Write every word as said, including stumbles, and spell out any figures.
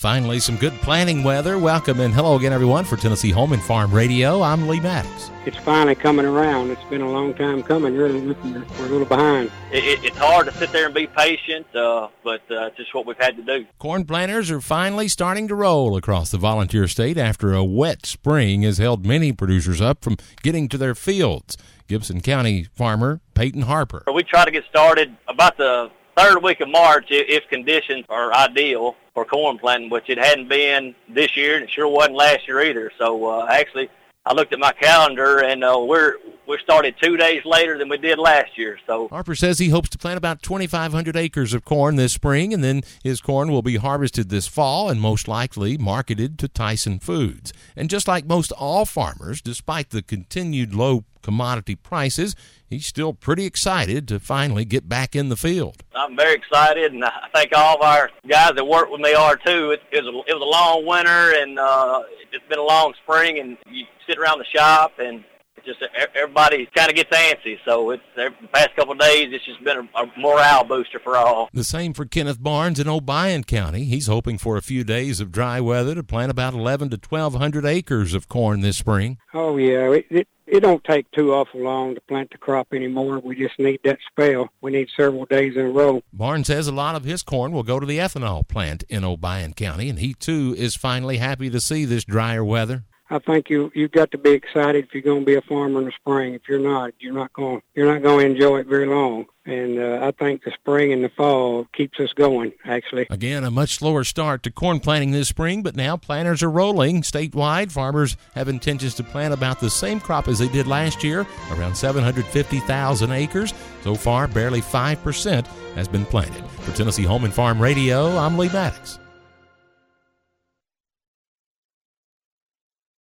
Finally, some good planting weather. Welcome and hello again, everyone, for Tennessee Home and Farm Radio. I'm Lee Maddox. It's finally coming around. It's been a long time coming, really. We're a little behind. It, it, it's hard to sit there and be patient, uh, but uh, it's just what we've had to do. Corn planters are finally starting to roll across the Volunteer State after a wet spring has held many producers up from getting to their fields. Gibson County farmer Peyton Harper. We try to get started about the third week of March if conditions are ideal for corn planting, which it hadn't been this year, and it sure wasn't last year either. So uh, actually, I looked at my calendar, and uh, we're we started two days later than we did last year. So Harper says he hopes to plant about twenty-five hundred acres of corn this spring, and then his corn will be harvested this fall and most likely marketed to Tyson Foods. And just like most all farmers, despite the continued low commodity prices, he's still pretty excited to finally get back in the field. I'm very excited, and I think all of our guys that work with me are too. It, it, was, a, it was a long winter, and uh, it's been a long spring, and you sit around the shop, and it's just everybody kind of gets antsy. So it's the past couple of days, it's just been a, a morale booster for all. The same for Kenneth Barnes in Obion County. He's hoping for a few days of dry weather to plant about eleven to twelve hundred acres of corn this spring. Oh, yeah. It, it, it don't take too awful long to plant the crop anymore. We just need that spell. We need several days in a row. Barnes says a lot of his corn will go to the ethanol plant in Obion County, and he, too, is finally happy to see this drier weather. I think you you've got to be excited if you're going to be a farmer in the spring. If you're not, you're not going you're not going to enjoy it very long. And uh, I think the spring and the fall keeps us going, actually. Again, a much slower start to corn planting this spring, but now planters are rolling. Statewide, farmers have intentions to plant about the same crop as they did last year, around seven hundred fifty thousand acres. So far, barely five percent has been planted. For Tennessee Home and Farm Radio, I'm Lee Maddox.